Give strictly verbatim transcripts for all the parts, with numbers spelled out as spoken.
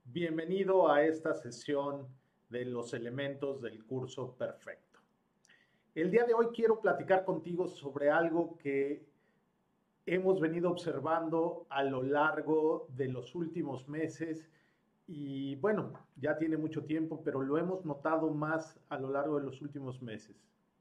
Bienvenido a esta sesión de los elementos del curso perfecto. El día de hoy quiero platicar contigo sobre algo que hemos venido observando a lo largo de los últimos meses y bueno, ya tiene mucho tiempo, pero lo hemos notado más a lo largo de los últimos meses.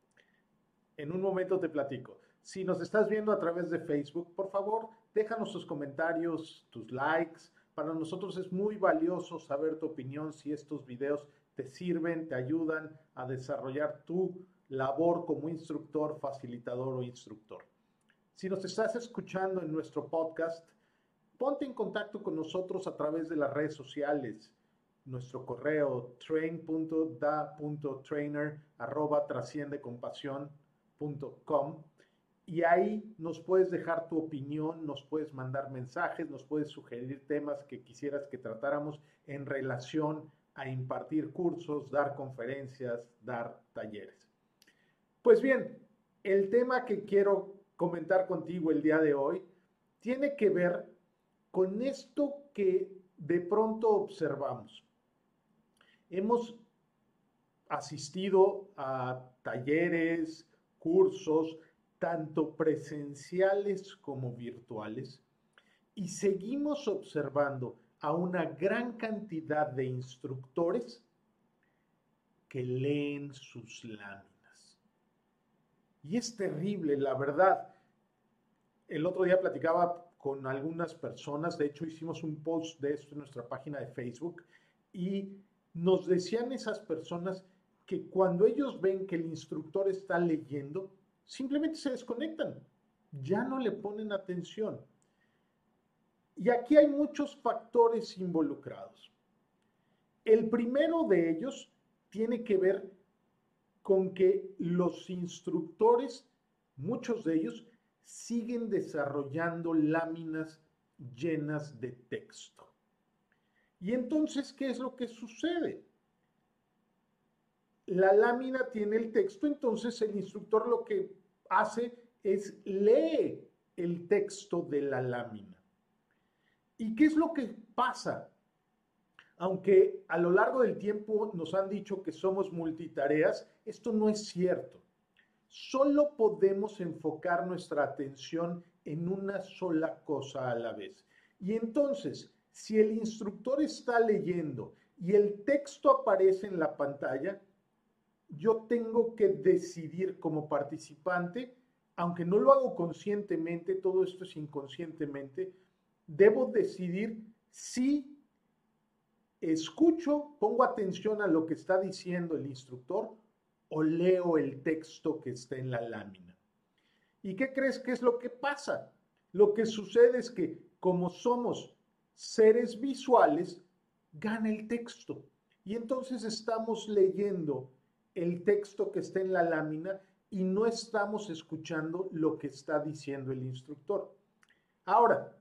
En un momento te platico. Si nos estás viendo a través de Facebook, por favor, déjanos tus comentarios, tus likes. Para nosotros es muy valioso saber tu opinión, si estos videos te sirven, te ayudan a desarrollar tu labor como instructor, facilitador o instructor. Si nos estás escuchando en nuestro podcast, ponte en contacto con nosotros a través de las redes sociales. Nuestro correo train punto da punto trainer arroba trasciende con pasión punto com y ahí nos puedes dejar tu opinión, nos puedes mandar mensajes, nos puedes sugerir temas que quisieras que tratáramos en relación a impartir cursos, dar conferencias, dar talleres. Pues bien, el tema que quiero comentar contigo el día de hoy tiene que ver con esto que de pronto observamos. Hemos asistido a talleres, cursos, tanto presenciales como virtuales, y seguimos observando a una gran cantidad de instructores que leen sus láminas. Y es terrible, la verdad. El otro día platicaba con algunas personas, de hecho hicimos un post de esto en nuestra página de Facebook, y nos decían esas personas que cuando ellos ven que el instructor está leyendo, simplemente se desconectan, ya no le ponen atención. Y aquí hay muchos factores involucrados. El primero de ellos tiene que ver con que los instructores, muchos de ellos, siguen desarrollando láminas llenas de texto. Y entonces, ¿qué es lo que sucede? La lámina tiene el texto, entonces el instructor lo que hace es lee el texto de la lámina. ¿Y qué es lo que pasa? Aunque a lo largo del tiempo nos han dicho que somos multitareas, esto no es cierto. Solo podemos enfocar nuestra atención en una sola cosa a la vez. Y entonces, si el instructor está leyendo y el texto aparece en la pantalla, yo tengo que decidir como participante, aunque no lo hago conscientemente, todo esto es inconscientemente, debo decidir si escucho, pongo atención a lo que está diciendo el instructor o leo el texto que está en la lámina. ¿Y qué crees que es lo que pasa? Lo que sucede es que como somos seres visuales, gana el texto. Y entonces estamos leyendo el texto que está en la lámina y no estamos escuchando lo que está diciendo el instructor. Ahora,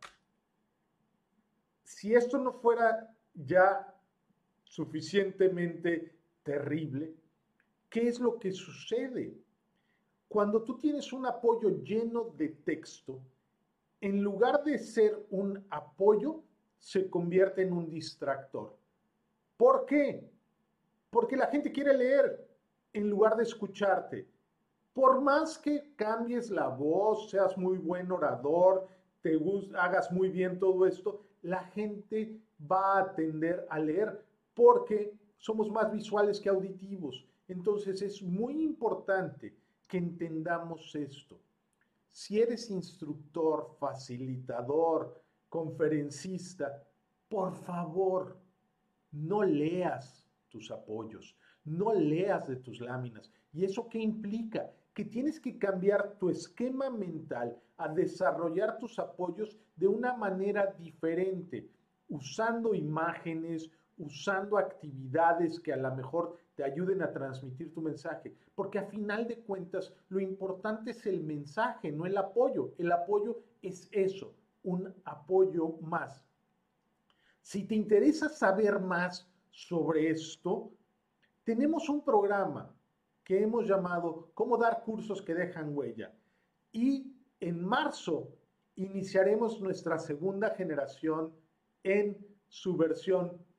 si esto no fuera ya suficientemente terrible, ¿qué es lo que sucede? Cuando tú tienes un apoyo lleno de texto, en lugar de ser un apoyo, se convierte en un distractor. ¿Por qué? Porque la gente quiere leer en lugar de escucharte. Por más que cambies la voz, seas muy buen orador, te gusta, hagas muy bien todo esto, la gente va a tender a leer porque somos más visuales que auditivos. Entonces es muy importante que entendamos esto. Si eres instructor, facilitador, conferencista, por favor, no leas tus apoyos, no leas de tus láminas. ¿Y eso qué implica? Que tienes que cambiar tu esquema mental a desarrollar tus apoyos de una manera diferente, usando imágenes, usando actividades que a lo mejor te ayuden a transmitir tu mensaje, porque a final de cuentas lo importante es el mensaje, no el apoyo. El apoyo es eso, un apoyo más. Si te interesa saber más sobre esto, tenemos un programa que hemos llamado Cómo dar cursos que dejan huella. Y en marzo iniciaremos nuestra segunda generación en su versión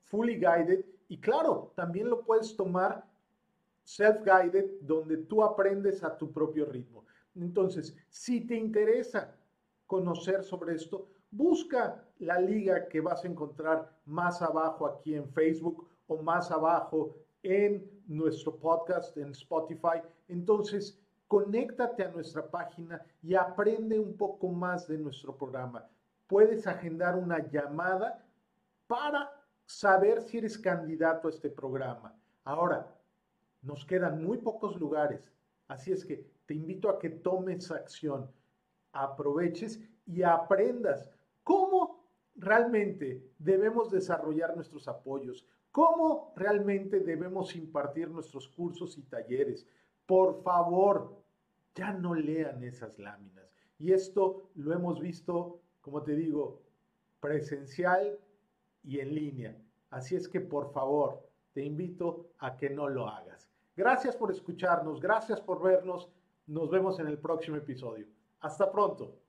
fully guided y claro, también lo puedes tomar self-guided, donde tú aprendes a tu propio ritmo. Entonces, si te interesa conocer sobre esto, busca la liga que vas a encontrar más abajo aquí en Facebook o más abajo en nuestro podcast en Spotify. Entonces, conéctate a nuestra página y aprende un poco más de nuestro programa. Puedes agendar una llamada para saber si eres candidato a este programa. Ahora, nos quedan muy pocos lugares, así es que te invito a que tomes acción, aproveches y aprendas cómo realmente debemos desarrollar nuestros apoyos, cómo realmente debemos impartir nuestros cursos y talleres. Por favor, ya no lean esas láminas. Y esto lo hemos visto, como te digo, presencial y en línea. Así es que, por favor, te invito a que no lo hagas. Gracias por escucharnos, gracias por vernos. Nos vemos en el próximo episodio. Hasta pronto.